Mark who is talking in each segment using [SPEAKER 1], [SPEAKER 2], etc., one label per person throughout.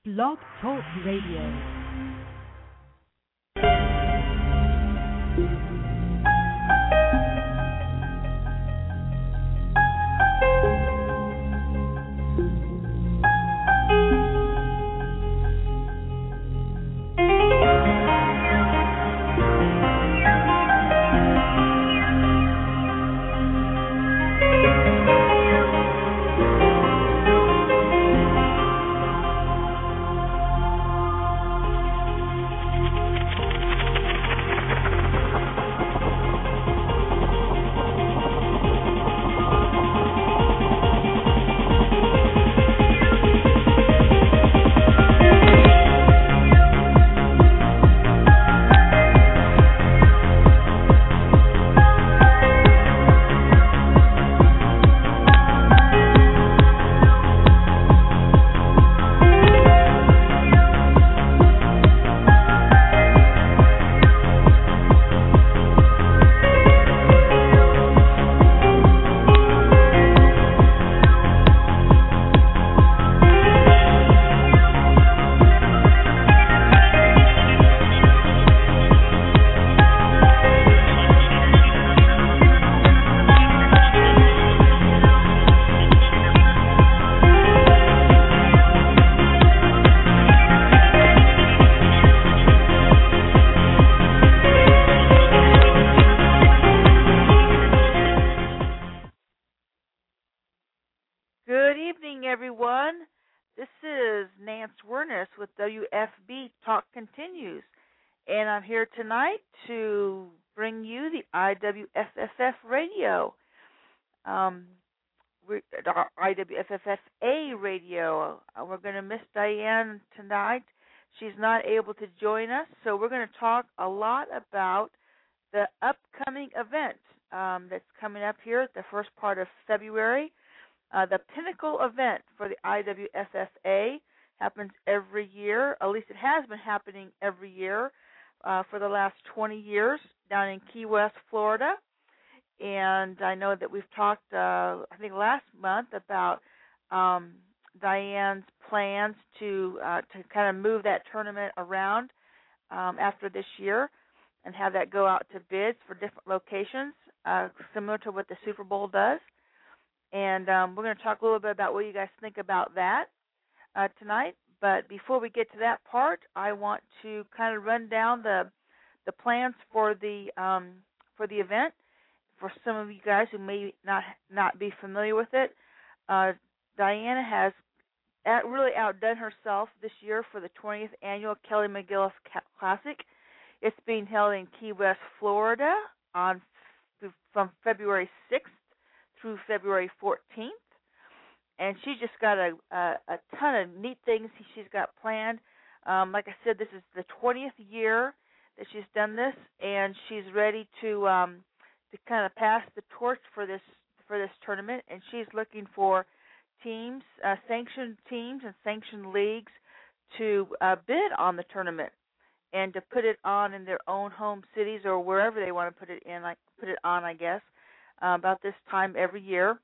[SPEAKER 1] Blog Talk Radio. With WFB Talk Continues, and I'm here tonight to bring you the IWFFF radio, IWFFA radio. We're going to miss Diane tonight. She's not able to join us, so we're going to talk a lot about the upcoming event that's coming up here at the first part of February. The pinnacle event for the IWFFA happens every year. At least it has been happening every year for the last 20 years down in Key West, Florida. And I know that we've talked, I think last month, about Diane's plans to kind of move that tournament around after this year and have that go out to bids for different locations, similar to what the Super Bowl does. And we're going to talk a little bit about what you guys think about that tonight. But before we get to that part, I want to kind of run down the plans for the event for some of you guys who may not be familiar with it. Diana has really outdone herself this year for the 20th annual Kelly McGillis Classic. It's being held in Key West, Florida, from February 6th through February 14th. And she's just got a ton of neat things she's got planned. Like I said, this is the 20th year that she's done this, and she's ready to kind of pass the torch for this tournament. And she's looking for teams, sanctioned teams and sanctioned leagues to bid on the tournament and to put it on in their own home cities or wherever they want to put it on, I guess, about this time every year.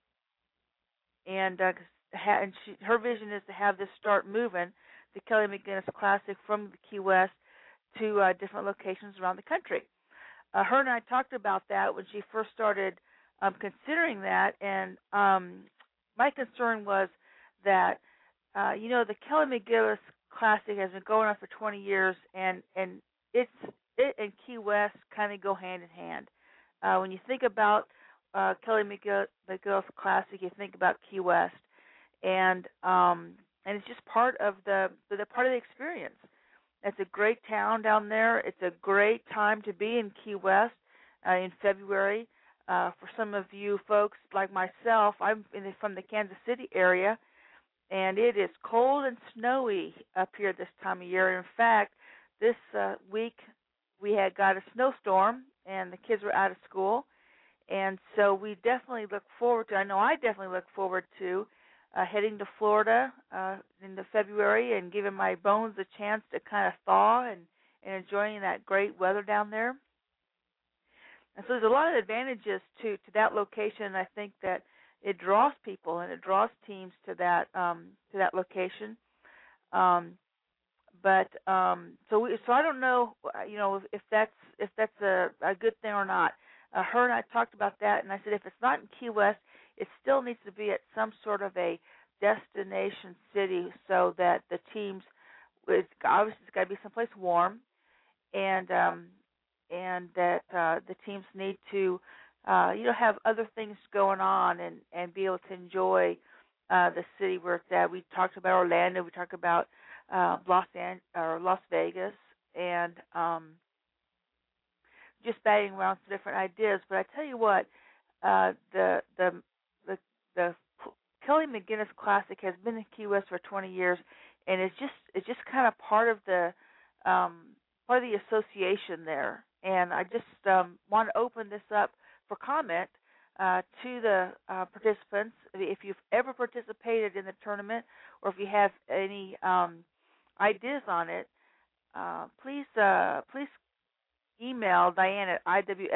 [SPEAKER 1] And her vision is to have this start moving, the Kelly McGillis Classic, from the Key West to different locations around the country. Her and I talked about that when she first started considering that, and my concern was that, the Kelly McGillis Classic has been going on for 20 years, and it and Key West kind of go hand in hand. When you think about Kelly McGillis Classic, you think about Key West, and it's just part of the experience. It's a great town down there. It's a great time to be in Key West in February. For some of you folks like myself, I'm from the Kansas City area, and it is cold and snowy up here this time of year. In fact, this week we got a snowstorm, and the kids were out of school. And so we definitely look forward to, I know I definitely look forward to heading to Florida in February and giving my bones a chance to kind of thaw and enjoying that great weather down there. And so there's a lot of advantages to that location. I think that it draws people and it draws teams to that location. But so I don't know, if that's a good thing or not. Her and I talked about that, and I said if it's not in Key West, it still needs to be at some sort of a destination city so that the teams, obviously it's got to be someplace warm, and that the teams need to have other things going on and be able to enjoy the city where it's at. We talked about Orlando, we talked about Las Vegas, and just batting around some different ideas. But I tell you what, the Kelly McGinnis Classic has been in Key West for 20 years, and it's just kind of part of the association there. And I just want to open this up for comment to the participants. If you've ever participated in the tournament, or if you have any ideas on it, please email Diane at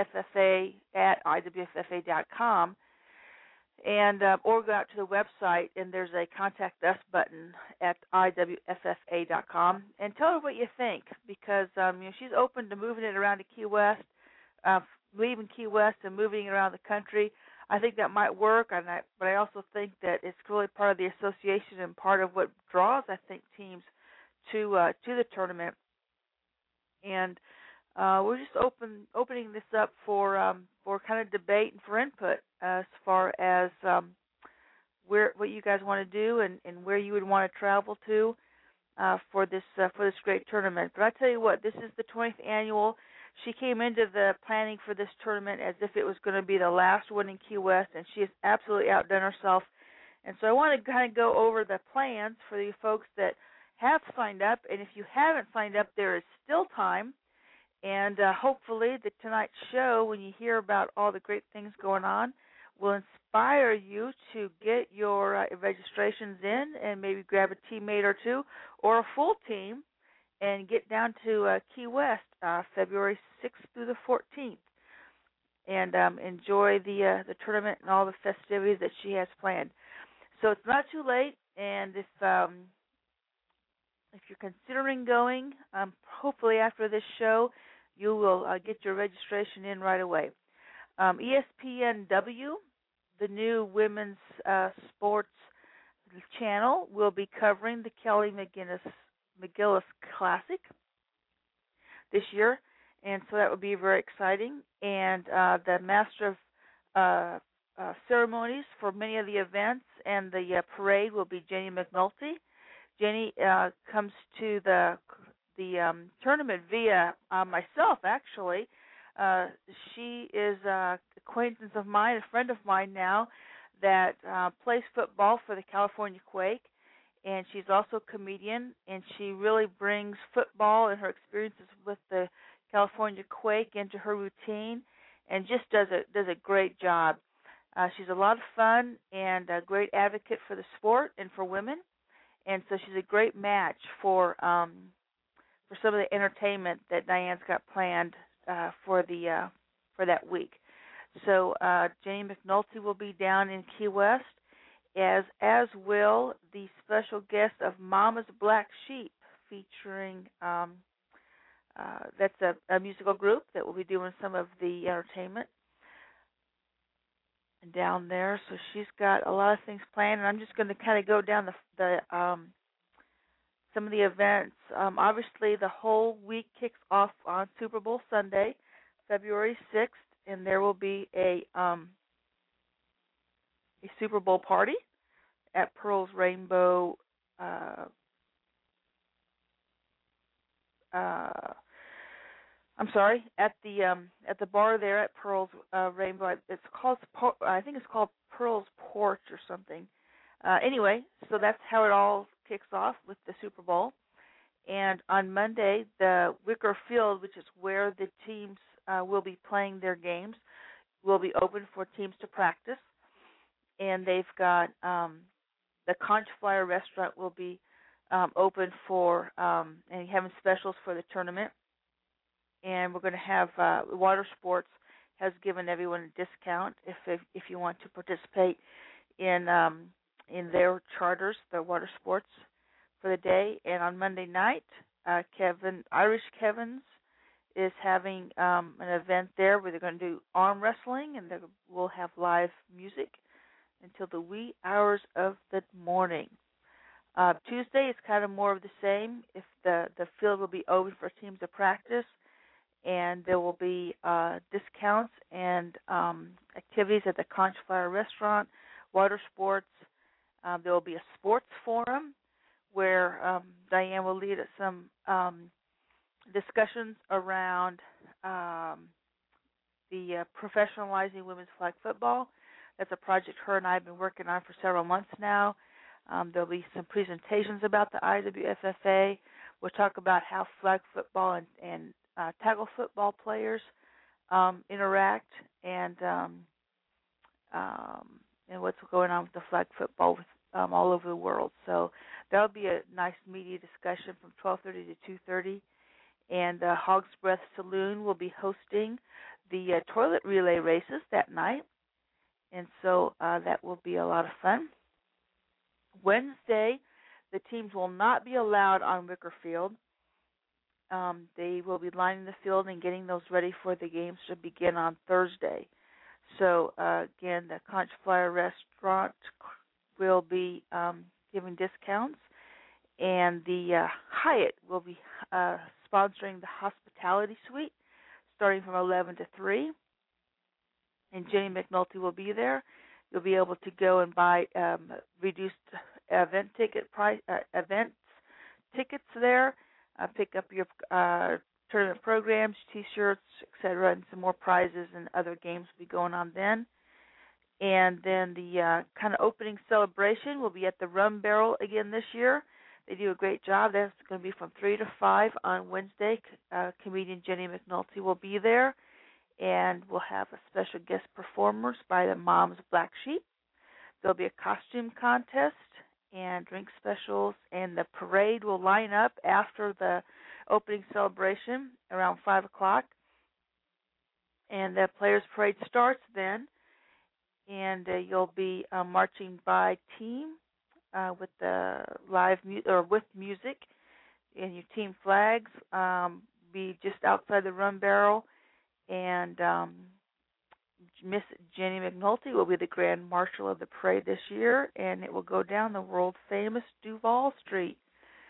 [SPEAKER 1] iwffa@iwffa.com, and or go out to the website, and there's a contact us button at iwffa.com, and tell her what you think, because she's open to moving it around to Key West, leaving Key West and moving it around the country. I think that might work, but I also think that it's really part of the association and part of what draws, I think, teams to the tournament. And we're just opening this up for kind of debate and for input as far as what you guys want to do and where you would want to travel to for this great tournament. But I tell you what, this is the 20th annual. She came into the planning for this tournament as if it was going to be the last one in Key West, and she has absolutely outdone herself. And so I want to kind of go over the plans for you folks that have signed up, and if you haven't signed up, there is still time. And hopefully tonight's show, when you hear about all the great things going on, will inspire you to get your registrations in and maybe grab a teammate or two or a full team and get down to Key West February 6th through the 14th and enjoy the tournament and all the festivities that she has planned. So it's not too late, and if you're considering going, hopefully after this show, you will get your registration in right away. ESPNW, the new women's sports channel, will be covering the Kelly McGillis Classic this year, and so that will be very exciting. And the master of ceremonies for many of the events and the parade will be Jenny McNulty. Jenny comes to the tournament via myself, actually. She is an acquaintance of mine, a friend of mine now, that plays football for the California Quake, and she's also a comedian, and she really brings football and her experiences with the California Quake into her routine, and just does a great job. She's a lot of fun and a great advocate for the sport and for women. And so she's a great match for some of the entertainment that Diane's got planned for that week. So Jenny McNulty will be down in Key West, as will the special guest of Mama's Black Sheep, featuring that's a musical group that will be doing some of the entertainment down there. So she's got a lot of things planned, and I'm just going to kind of go down the some of the events. Obviously, the whole week kicks off on Super Bowl Sunday, February 6th, and there will be a Super Bowl party at Pearl's Rainbow. At the bar there at Pearl's Rainbow. I think it's called Pearl's Porch or something. Anyway, so that's how it all kicks off with the Super Bowl. And on Monday, the Wicker Field, which is where the teams will be playing their games, will be open for teams to practice. And they've got the Conch Flyer restaurant will be open for and having specials for the tournament. And we're going to have Water Sports has given everyone a discount if you want to participate in their charters, the Water Sports, for the day. And on Monday night, Irish Kevin's is having an event there where they're going to do arm wrestling, and we'll have live music until the wee hours of the morning. Tuesday is kind of more of the same. If the field will be open for teams to practice, and there will be discounts and activities at the Conch Flower Restaurant, water sports. There will be a sports forum where Diane will lead some discussions around the professionalizing women's flag football. That's a project her and I have been working on for several months now. There'll be some presentations about the IWFFA. We'll talk about how flag football and tackle football players interact, and what's going on with the flag football with, all over the world. So that'll be a nice media discussion from 12:30 to 2:30. And Hog's Breath Saloon will be hosting the toilet relay races that night, and so that will be a lot of fun. Wednesday, the teams will not be allowed on Wicker Field. They will be lining the field and getting those ready for the games to begin on Thursday. So, again, the Conch Flower Restaurant will be giving discounts, and the Hyatt will be sponsoring the hospitality suite starting from 11 to 3. And Jenny McNulty will be there. You'll be able to go and buy reduced events tickets there. Pick up your tournament programs, T-shirts, etc., and some more prizes and other games will be going on then. And then the kind of opening celebration will be at the Rum Barrel again this year. They do a great job. That's going to be from 3 to 5 on Wednesday. Comedian Jenny McNulty will be there. And we'll have a special guest performers by the Moms Black Sheep. There'll be a costume contest and drink specials, and the parade will line up after the opening celebration around 5 o'clock. And the Players Parade starts then, and you'll be marching by team with the with music, and your team flags be just outside the Rum Barrel. And Miss Jenny McNulty will be the Grand Marshal of the parade this year, and it will go down the world-famous Duval Street.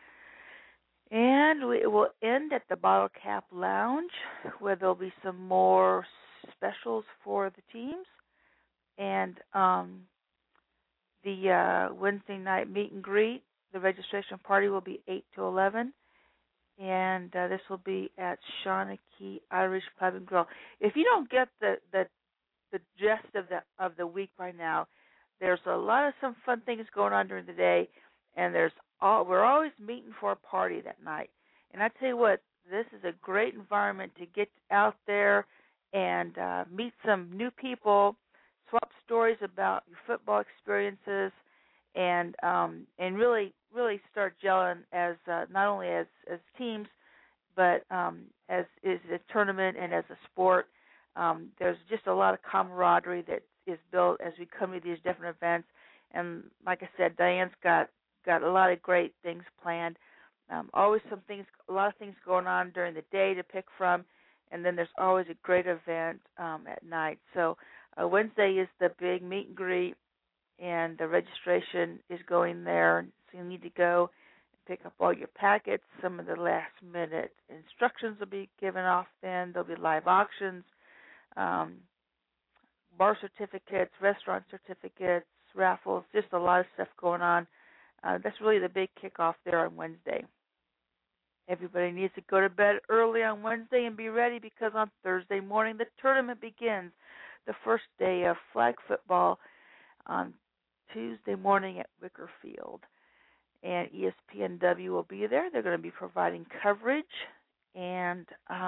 [SPEAKER 1] And it will end at the Bottle Cap Lounge, where there'll be some more specials for the teams. And the Wednesday night meet and greet, the registration party will be 8 to 11. And this will be at Shawnee Irish Pub and Grill. If you don't get the gist of the week by now, there's a lot of some fun things going on during the day, and we're always meeting for a party that night. And I tell you what, this is a great environment to get out there and meet some new people, swap stories about your football experiences, and really start gelling as not only as teams, but as is a tournament and as a sport. There's just a lot of camaraderie that is built as we come to these different events. And like I said, Diane's got a lot of great things planned. Always a lot of things going on during the day to pick from, and then there's always a great event at night. So Wednesday is the big meet and greet, and the registration is going there. So you need to go and pick up all your packets. Some of the last-minute instructions will be given off then. There'll be live auctions, bar certificates, restaurant certificates, raffles, just a lot of stuff going on. That's really the big kickoff there on Wednesday. Everybody needs to go to bed early on Wednesday and be ready, because on Thursday morning the tournament begins. The first day of flag football on Tuesday morning at Wicker Field. And ESPNW will be there. They're going to be providing coverage, and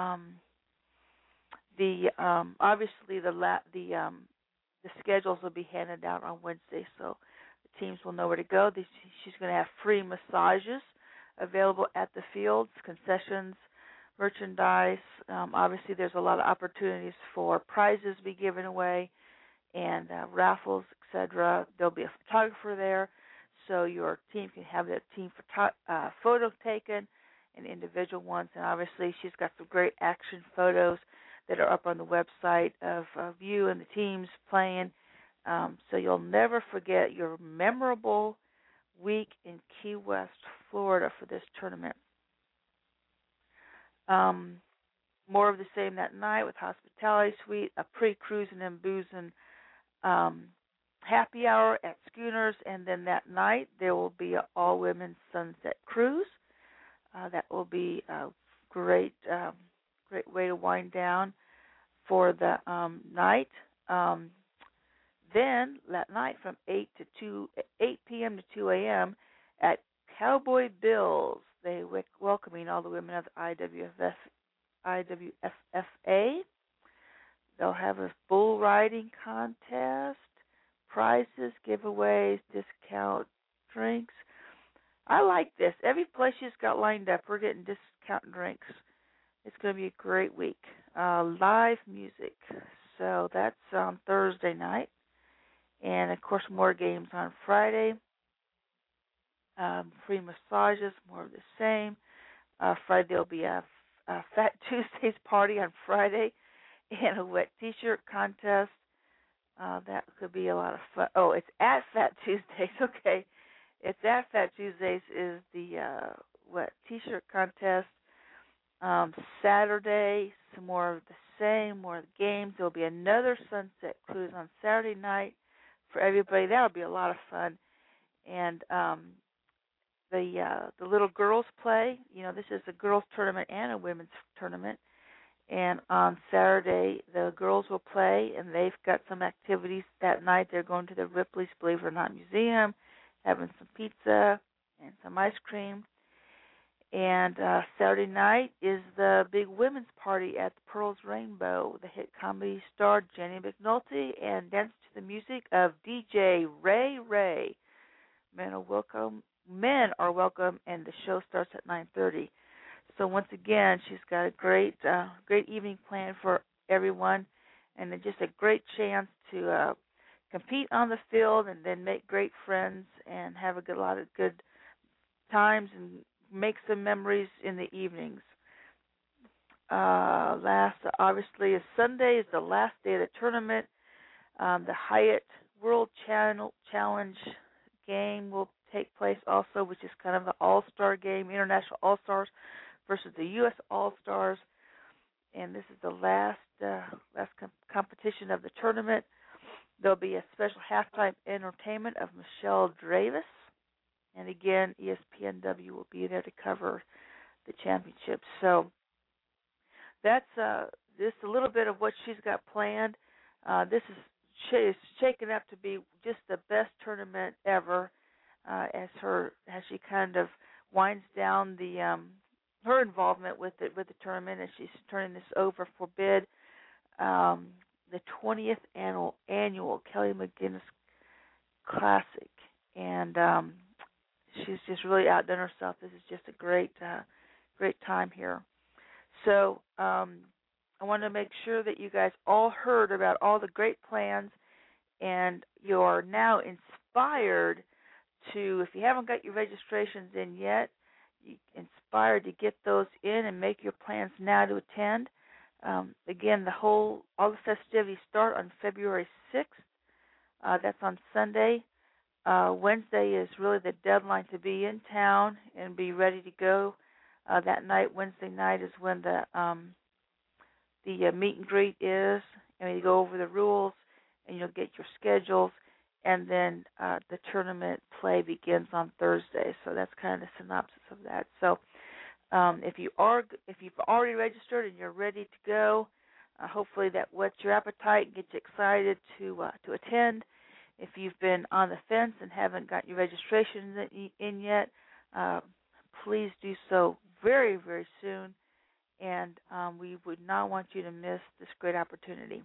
[SPEAKER 1] obviously the schedules will be handed out on Wednesday, so the teams will know where to go. She's going to have free massages available at the fields, concessions, merchandise. Obviously, there's a lot of opportunities for prizes to be given away and raffles, etc. There'll be a photographer there, so your team can have that team photo taken, and individual ones. And obviously, she's got some great action photos that are up on the website of you and the teams playing. So you'll never forget your memorable week in Key West, Florida for this tournament. More of the same that night with hospitality suite, a pre-cruising and boozing happy hour at Schooners, and then that night there will be an all-women sunset cruise. That will be a great way to wind down for the night. Then that night from 8 p.m. to 2 a.m. at Cowboy Bill's, they welcoming all the women of the IWFFA. They'll have a bull riding contest, prizes, giveaways, discount drinks. I like this. Every place she's got lined up, we're getting discount drinks. It's going to be a great week. Live music. So that's on Thursday night. And, of course, more games on Friday. Free massages, more of the same. Friday there'll be a Fat Tuesdays party on Friday and a wet T-shirt contest. That could be a lot of fun. Oh, it's at Fat Tuesdays. Okay. It's at Fat Tuesdays is the wet T-shirt contest. Saturday, some more of the same, more of the games. There'll be another sunset cruise on Saturday night for everybody. That'll be a lot of fun. And the little girls play. You know, this is a girls tournament and a women's tournament. And on Saturday, the girls will play, and they've got some activities that night. They're going to the Ripley's Believe It or Not Museum, having some pizza and some ice cream. And Saturday night is the big women's party at the Pearls Rainbow. The hit comedy star Jenny McNulty and dance to the music of DJ Ray Ray. Men are welcome, and the show starts at 9:30. So once again, she's got a great evening planned for everyone, and just a great chance to compete on the field and then make great friends and have a lot of good times and make some memories in the evenings. Obviously, Sunday is the last day of the tournament. The Hyatt World Challenge game will take place also, which is kind of the all-star game, International All-Stars versus the U.S. All-Stars. And this is the last competition of the tournament. There'll be a special halftime entertainment of Michelle Dravis. And again, ESPNW will be there to cover the championship. So that's just a little bit of what she's got planned. This is shaken up to be just the best tournament ever, as she kind of winds down her involvement with the tournament, and she's turning this over for bid. The 20th annual Kelly McGinnis Classic, and she's just really outdone herself. This is just a great time here. So I want to make sure that you guys all heard about all the great plans, and you're now inspired to, if you haven't got your registrations in yet, you're inspired to get those in and make your plans now to attend. Again, all the festivities start on February 6th. That's on Sunday. Wednesday is really the deadline to be in town and be ready to go. That night, Wednesday night, is when the meet and greet is, and you go over the rules, and you'll get your schedules, and then the tournament play begins on Thursday. So that's kind of the synopsis of that. So if you've already registered and you're ready to go, hopefully that whets your appetite and gets you excited to attend. If you've been on the fence and haven't got your registration in yet, please do so very, very soon. And we would not want you to miss this great opportunity.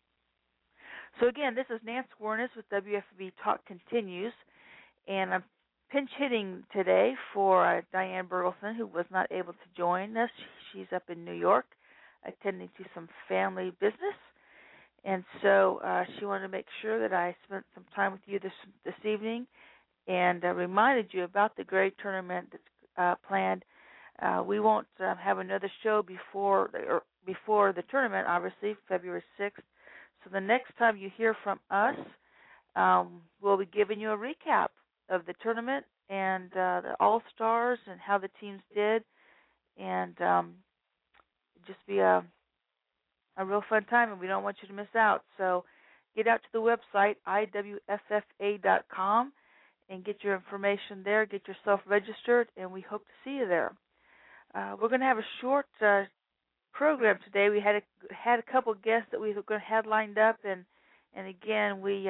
[SPEAKER 1] So again, this is Nance Warnes with WFB Talk Continues, and I'm pinch hitting today for Diane Bergelson, who was not able to join us. She's up in New York attending to some family business. And so she wanted to make sure that I spent some time with you this evening and reminded you about the great tournament that's planned. We won't have another show before the tournament, obviously, February 6th. So the next time you hear from us, we'll be giving you a recap of the tournament and the All-Stars and how the teams did, and just be a real fun time, and we don't want you to miss out. So get out to the website, iwffa.com, and get your information there, get yourself registered, and we hope to see you there. We're going to have a short program today. We had a couple of guests that we were going to have lined up, and again we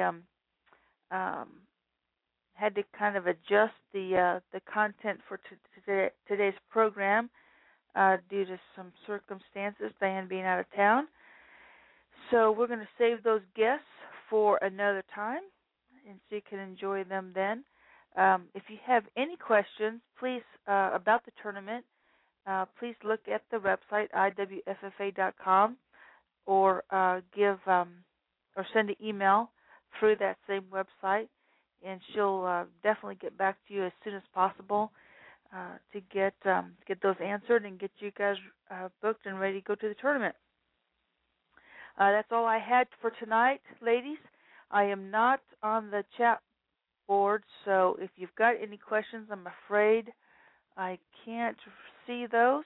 [SPEAKER 1] had to kind of adjust the content for today's program due to some circumstances, Diane being out of town. So we're going to save those guests for another time, and so you can enjoy them then. If you have any questions, please about the tournament, please look at the website iwffa.com, or or send an email through that same website, and she'll definitely get back to you as soon as possible to get those answered and get you guys booked and ready to go to the tournament. That's all I had for tonight, ladies. I am not on the chat board, so if you've got any questions, I'm afraid I can't see those.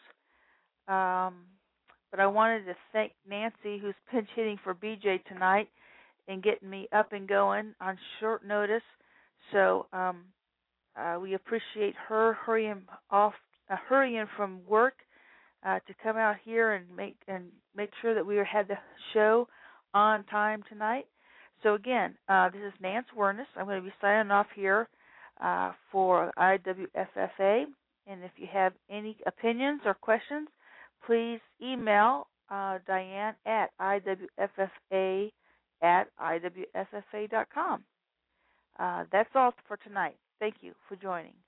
[SPEAKER 1] But I wanted to thank Nancy, who's pinch hitting for BJ tonight and getting me up and going on short notice. So we appreciate her hurrying from work to come out here and make sure that we had the show on time tonight. So again, this is Nance Wernis. I'm going to be signing off here for IWFFA. And if you have any opinions or questions, please email Diane at iwffa@iwffa.com. That's all for tonight. Thank you for joining.